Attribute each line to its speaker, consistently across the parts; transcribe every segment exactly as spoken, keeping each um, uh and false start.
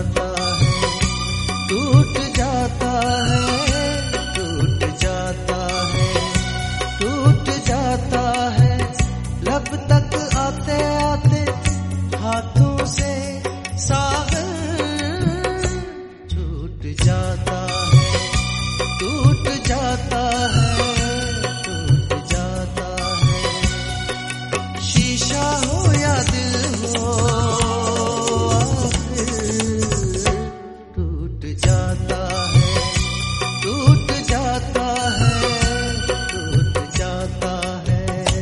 Speaker 1: जाता है, टूट जाता है, टूट जाता है, टूट जाता है। लब तक आते आते हाथों से सागर छूट जाता है, टूट जाता है, टूट जाता है। शीशा हो या दिल हो टूट जाता है, टूट जाता है, टूट जाता है।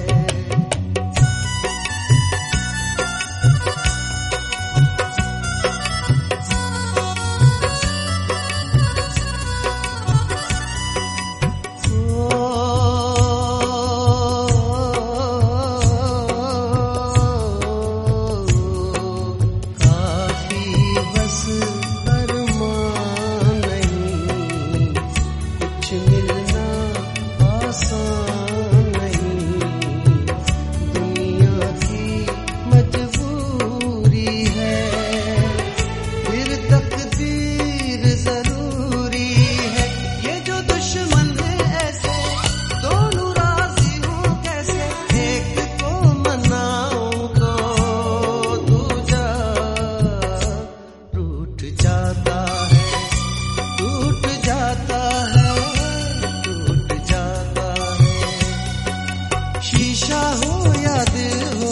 Speaker 1: शीशा हो या दिल हो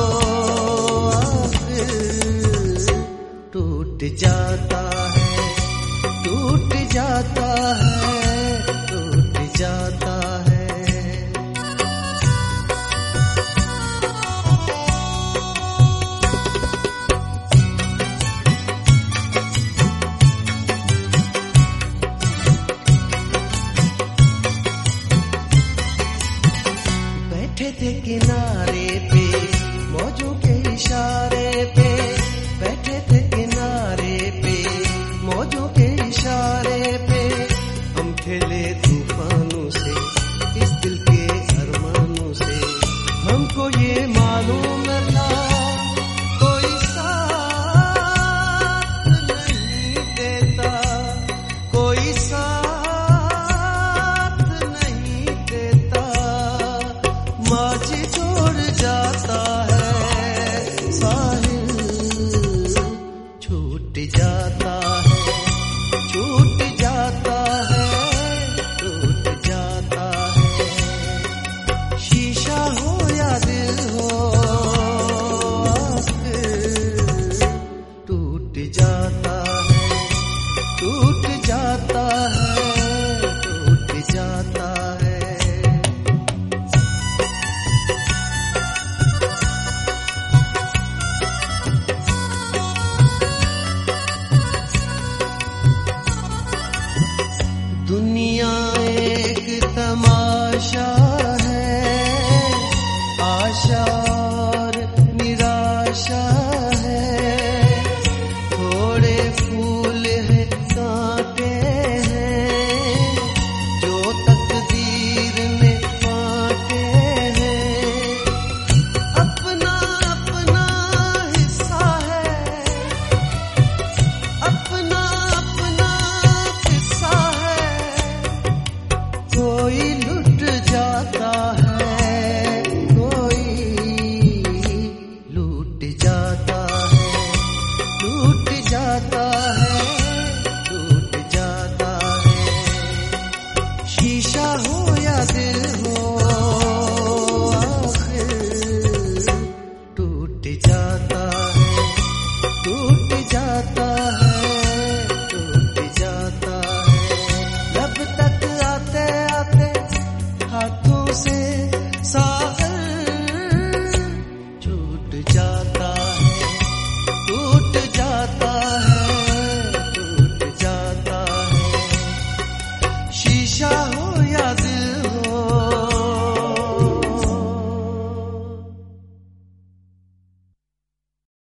Speaker 1: टूट जाता है, टूट जाता है, टूट जाता है। बैठे थे किनारे पे मौजों के इशारे पे, बैठे थे किनारे पे मौजों के इशारे पे। हम खेले तूफानों से, इस दिल के अरमानों से। हमको ये मालूम न था कोई साथ नहीं देता, कोई साथ नहीं देता। माझी छोड़ जाता है साहिल, छूट जाता है, छूट जाता है, टूट जाता है। शीशा हो या दिल हो टूट जाता है, टूट जाता है, टूट जाता है। दुनिया एक तमाशा है, आशा और निराशा है। थोड़े फूल है कांटे हैं जो तकदीर ने बांटे हैं। अपना अपना हिस्सा है, अपना अपना हिस्सा है। कोई लुट जाता है, कोई लूट जाता है, लूट जाता है, लूट जाता है। शीशा हो या दिल हो आखिर टूट जाता है, टूट जाता है, टूट जाता है। लब तक आते आते हाथों से सागर छूट जाता है, टूट जाता है।